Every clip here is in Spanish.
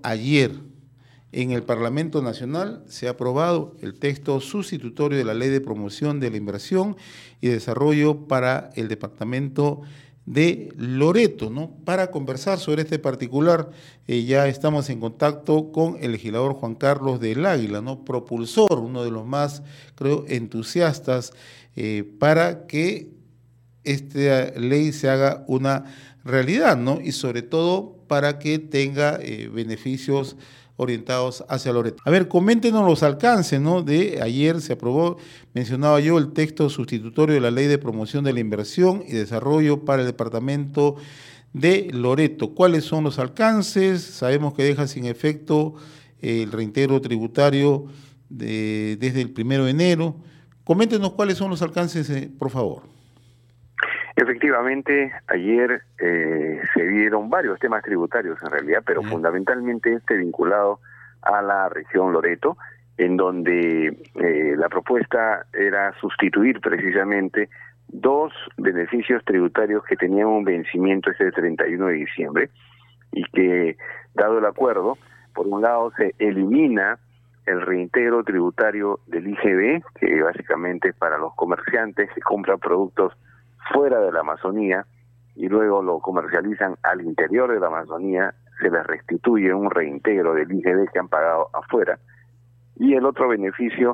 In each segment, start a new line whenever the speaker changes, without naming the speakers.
ayer en el Parlamento Nacional se ha aprobado el texto sustitutorio de la Ley de Promoción de la Inversión y Desarrollo para el departamento de Loreto, ¿no? Para conversar sobre este particular, ya estamos en contacto con el legislador Juan Carlos del Águila, ¿no? Propulsor, uno de los más, creo, entusiastas para que esta ley se haga una realidad, ¿no? Y sobre todo para que tenga beneficios orientados hacia Loreto. A ver, coméntenos los alcances, ¿no? De ayer se aprobó, mencionaba yo, el texto sustitutorio de la Ley de Promoción de la Inversión y Desarrollo para el departamento de Loreto. ¿Cuáles son los alcances? Sabemos que deja sin efecto el reintegro tributario desde el 1 de enero. Coméntenos cuáles son los alcances, por favor.
Efectivamente, ayer se vieron varios temas tributarios en realidad, pero fundamentalmente vinculado a la región Loreto, en donde la propuesta era sustituir precisamente dos beneficios tributarios que tenían un vencimiento ese 31 de diciembre y que, dado el acuerdo, por un lado se elimina el reintegro tributario del IGB, que básicamente es para los comerciantes que compran productos fuera de la Amazonía y luego lo comercializan al interior de la Amazonía, se les restituye un reintegro del IGB que han pagado afuera. Y el otro beneficio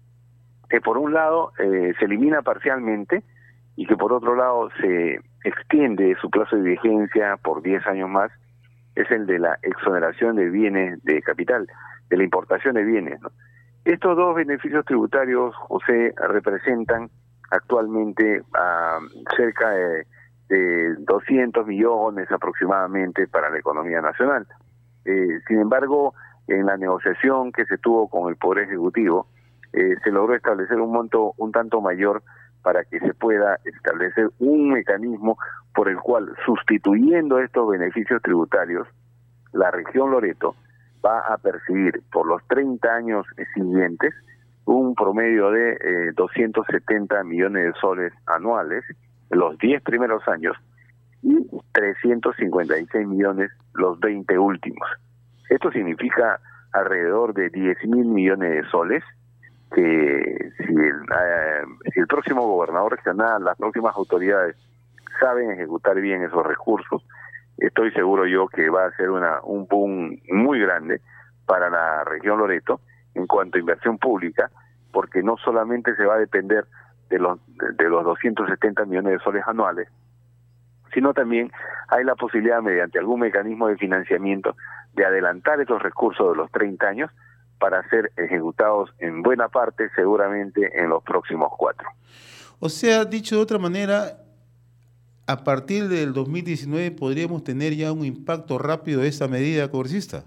que por un lado se elimina parcialmente y que por otro lado se extiende su plazo de vigencia por 10 años más, es el de la exoneración de bienes de capital, de la importación de bienes, ¿no? Estos dos beneficios tributarios, José, representan actualmente cerca de 200 millones aproximadamente para la economía nacional. Sin embargo, en la negociación que se tuvo con el Poder Ejecutivo, se logró establecer un monto un tanto mayor para que se pueda establecer un mecanismo por el cual, sustituyendo estos beneficios tributarios, la región Loreto va a percibir por los 30 años siguientes un promedio de 270 millones de soles anuales los 10 primeros años y 356 millones los 20 últimos. Esto alrededor de 10.000 millones de soles, que si el próximo gobernador regional, las próximas autoridades saben ejecutar bien esos recursos, estoy seguro yo que va a ser un boom muy grande para la región Loreto en cuanto a inversión pública, porque no solamente se va a depender de los 270 millones de soles anuales, sino también hay la posibilidad, mediante algún mecanismo de financiamiento, de adelantar esos recursos de los 30 años para ser ejecutados en buena parte, seguramente en los próximos 4.
O sea, dicho de otra manera, a partir del 2019 podríamos tener ya un impacto rápido de esta medida congresista.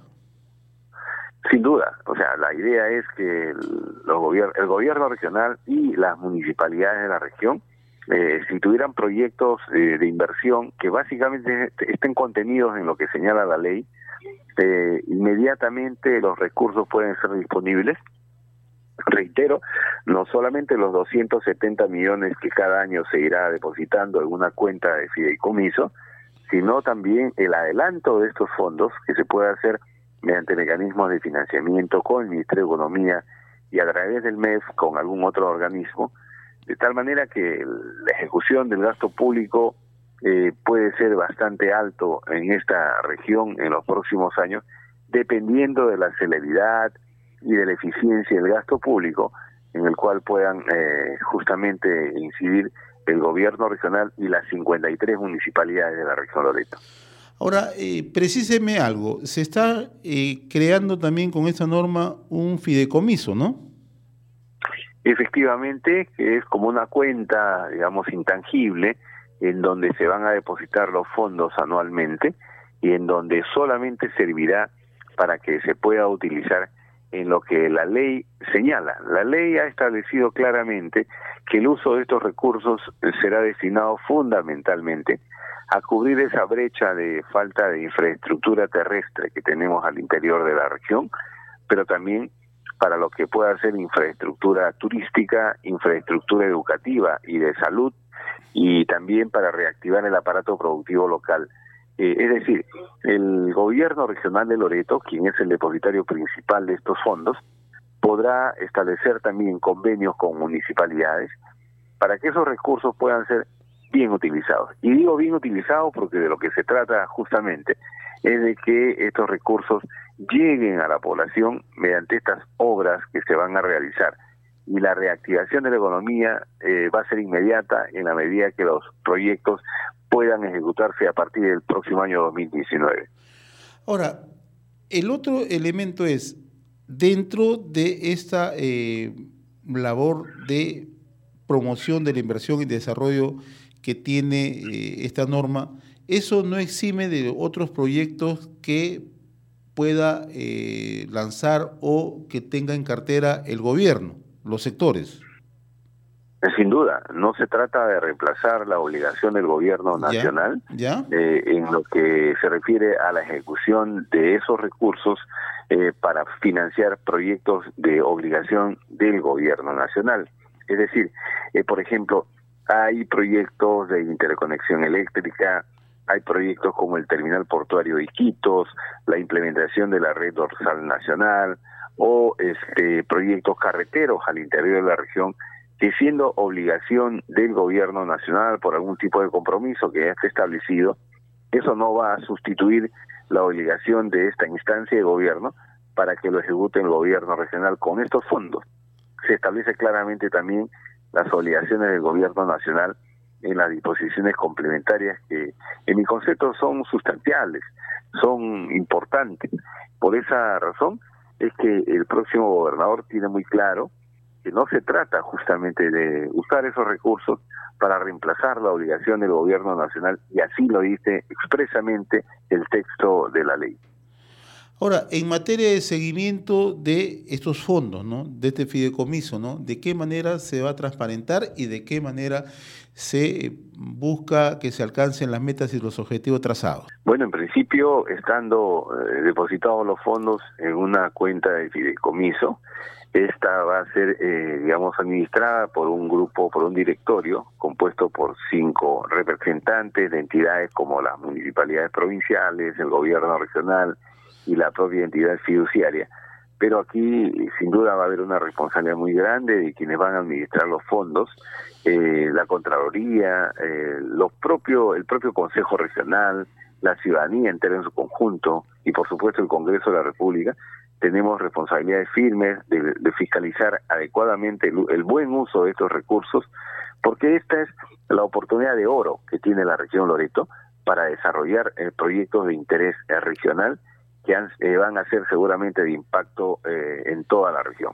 Sin duda, o sea, la idea es que el gobierno regional y las municipalidades de la región, si tuvieran proyectos de inversión que básicamente estén contenidos en lo que señala la ley, inmediatamente los recursos pueden ser disponibles. Reitero, no solamente los 270 millones que cada año se irá depositando en una cuenta de fideicomiso, sino también el adelanto de estos fondos que se puede hacer mediante mecanismos de financiamiento con el Ministerio de Economía y a través del MEF con algún otro organismo, de tal manera que la ejecución del gasto público puede ser bastante alto en esta región en los próximos años, dependiendo de la celeridad y de la eficiencia del gasto público, en el cual puedan justamente incidir el gobierno regional y las 53 municipalidades de la región Loreto.
Ahora, precíseme algo, se está creando también con esta norma un fideicomiso, ¿no?
Efectivamente, que es como una cuenta, digamos, intangible, en donde se van a depositar los fondos anualmente y en donde solamente servirá para que se pueda utilizar en lo que la ley señala. La ley ha establecido claramente que el uso de estos recursos será destinado fundamentalmente a cubrir esa brecha de falta de infraestructura terrestre que tenemos al interior de la región, pero también para lo que pueda ser infraestructura turística, infraestructura educativa y de salud, y también para reactivar el aparato productivo local. Es decir, el gobierno regional de Loreto, quien es el depositario principal de estos fondos, podrá establecer también convenios con municipalidades para que esos recursos puedan ser bien utilizados. Y digo bien utilizados porque de lo que se trata justamente es de que estos recursos lleguen a la población mediante estas obras que se van a realizar. Y la reactivación de la economía va a ser inmediata en la medida que los proyectos puedan ejecutarse a partir del próximo año 2019.
Ahora, el otro elemento es, dentro de esta labor de promoción de la inversión y desarrollo que tiene esta norma, eso no exime de otros proyectos que pueda lanzar o que tenga en cartera el gobierno, los sectores.
Sin duda, no se trata de reemplazar la obligación del gobierno nacional en lo que se refiere a la ejecución de esos recursos para financiar proyectos de obligación del gobierno nacional. Es decir, por ejemplo, hay proyectos de interconexión eléctrica, hay proyectos como el terminal portuario de Iquitos, la implementación de la red dorsal nacional o proyectos carreteros al interior de la región, que siendo obligación del gobierno nacional por algún tipo de compromiso que ya esté establecido, eso no va a sustituir la obligación de esta instancia de gobierno para que lo ejecute el gobierno regional con estos fondos. Se establece claramente también las obligaciones del gobierno nacional en las disposiciones complementarias que en mi concepto son sustanciales, son importantes. Por esa razón es que el próximo gobernador tiene muy claro que no se trata justamente de usar esos recursos para reemplazar la obligación del gobierno nacional, y así lo dice expresamente el texto de la ley.
Ahora, en materia de seguimiento de estos fondos, ¿no?, de este fideicomiso, ¿no?, ¿de qué manera se va a transparentar y de qué manera se busca que se alcancen las metas y los objetivos trazados?
Bueno, en principio, estando depositados los fondos en una cuenta de fideicomiso, esta va a ser, administrada por un grupo, por un directorio compuesto por 5 representantes de entidades como las municipalidades provinciales, el gobierno regional y la propia entidad fiduciaria. Pero aquí, sin duda, va a haber una responsabilidad muy grande de quienes van a administrar los fondos, la Contraloría, el propio Consejo Regional, la ciudadanía entera en su conjunto y, por supuesto, el Congreso de la República. Tenemos responsabilidades firmes de fiscalizar adecuadamente el buen uso de estos recursos, porque esta es la oportunidad de oro que tiene la región Loreto para desarrollar proyectos de interés regional que van a ser seguramente de impacto en toda la región.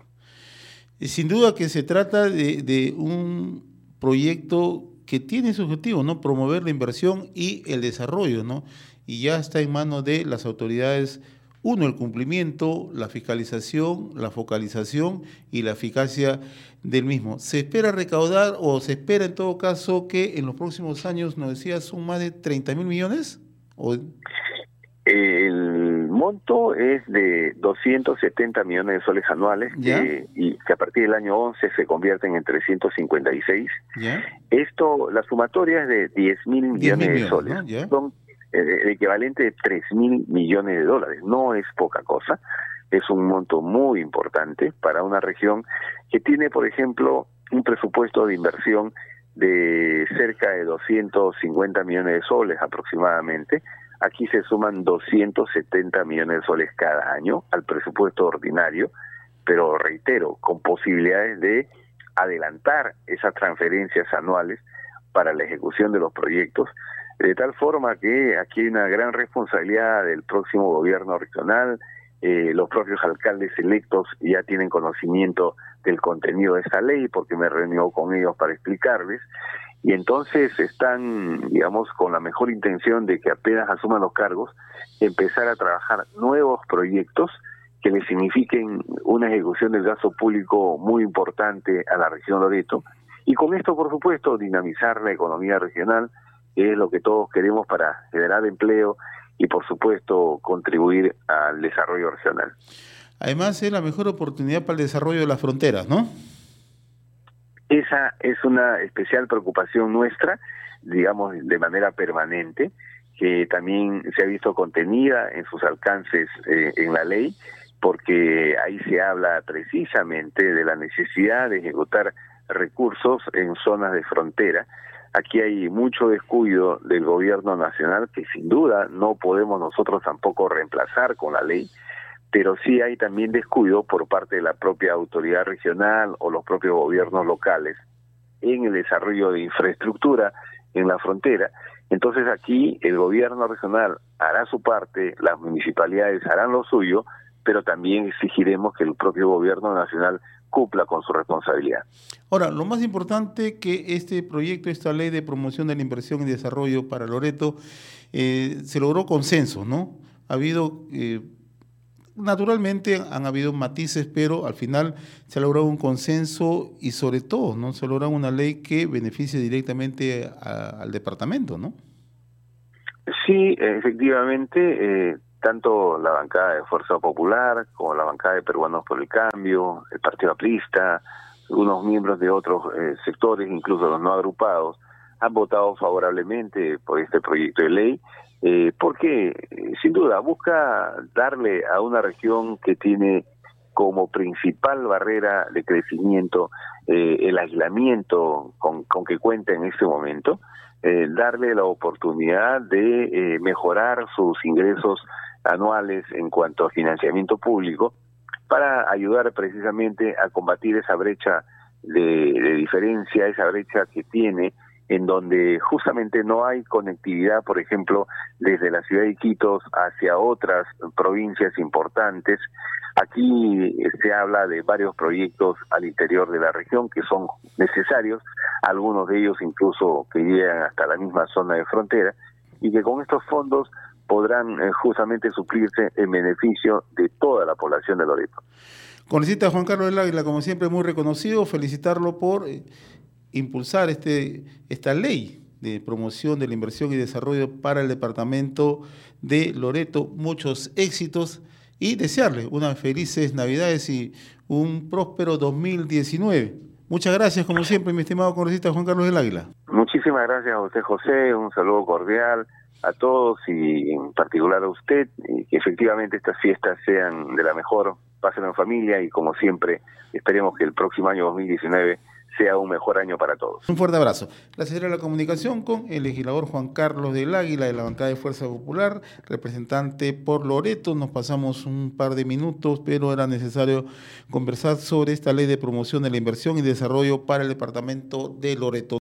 Sin duda que se trata de un proyecto que tiene su objetivo, ¿no?, promover la inversión y el desarrollo, ¿no?, y ya está en manos de las autoridades. Uno, el cumplimiento, la fiscalización, la focalización y la eficacia del mismo. ¿Se espera recaudar o se espera en todo caso que en los próximos años, nos decías, son más de 30.000 millones?
El monto es de 270 millones de soles anuales y que a partir del año 11 se convierten en 356.
¿Ya?
Esto, la sumatoria es de 10.000 millones de soles. ¿No? Son el equivalente de 3.000 millones de dólares. No es poca cosa, es un monto muy importante para una región que tiene, por ejemplo, un presupuesto de inversión de cerca de 250 millones de soles aproximadamente. Aquí se suman 270 millones de soles cada año al presupuesto ordinario, pero reitero, con posibilidades de adelantar esas transferencias anuales para la ejecución de los proyectos, de tal forma que aquí hay una gran responsabilidad del próximo gobierno regional. Los propios alcaldes electos ya tienen conocimiento del contenido de esta ley porque me reuní con ellos para explicarles, y entonces están, con la mejor intención de que apenas asuman los cargos, empezar a trabajar nuevos proyectos que le signifiquen una ejecución del gasto público muy importante a la región Loreto, y con esto, por supuesto, dinamizar la economía regional, que es lo que todos queremos para generar empleo y, por supuesto, contribuir al desarrollo regional.
Además, es la mejor oportunidad para el desarrollo de las fronteras, ¿no?
Esa es una especial preocupación nuestra, de manera permanente, que también se ha visto contenida en sus alcances en la ley, porque ahí se habla precisamente de la necesidad de ejecutar recursos en zonas de frontera. Aquí hay mucho descuido del gobierno nacional que sin duda no podemos nosotros tampoco reemplazar con la ley, pero sí hay también descuido por parte de la propia autoridad regional o los propios gobiernos locales en el desarrollo de infraestructura en la frontera. Entonces aquí el gobierno regional hará su parte, las municipalidades harán lo suyo, pero también exigiremos que el propio gobierno nacional cumpla con su responsabilidad.
Ahora, lo más importante que este proyecto, esta ley de promoción de la inversión y desarrollo para Loreto, se logró consenso, ¿no? Ha habido, naturalmente han habido matices, pero al final se ha logrado un consenso y sobre todo, ¿no? Se ha logrado una ley que beneficie directamente al departamento, ¿no?
Sí, efectivamente, tanto la bancada de Fuerza Popular como la bancada de Peruanos por el Cambio, el Partido Aprista, unos miembros de otros sectores, incluso los no agrupados, han votado favorablemente por este proyecto de ley, porque sin duda busca darle a una región que tiene como principal barrera de crecimiento el aislamiento con que cuenta en este momento, darle la oportunidad de mejorar sus ingresos anuales en cuanto a financiamiento público para ayudar precisamente a combatir esa brecha de diferencia, esa brecha que tiene en donde justamente no hay conectividad, por ejemplo, desde la ciudad de Iquitos hacia otras provincias importantes. Aquí se habla de varios proyectos al interior de la región que son necesarios, algunos de ellos incluso que llegan hasta la misma zona de frontera, y que con estos fondos podrán justamente suplirse en beneficio de toda la población de Loreto.
Congresista Juan Carlos del Águila, como siempre, muy reconocido, felicitarlo por impulsar esta ley de promoción de la inversión y desarrollo para el departamento de Loreto. Muchos éxitos y desearle unas felices Navidades y un próspero 2019. Muchas gracias, como siempre, mi estimado congresista Juan Carlos del Águila.
Muchísimas gracias a usted, José. Un saludo cordial a todos y en particular a usted, y que efectivamente estas fiestas sean de la mejor, pásenlo en familia y como siempre esperemos que el próximo año 2019 sea un mejor año para todos.
Un fuerte abrazo. Gracias a la comunicación con el legislador Juan Carlos del Águila de la bancada de Fuerza Popular, representante por Loreto. Nos pasamos un par de minutos, pero era necesario conversar sobre esta ley de promoción de la inversión y desarrollo para el departamento de Loreto.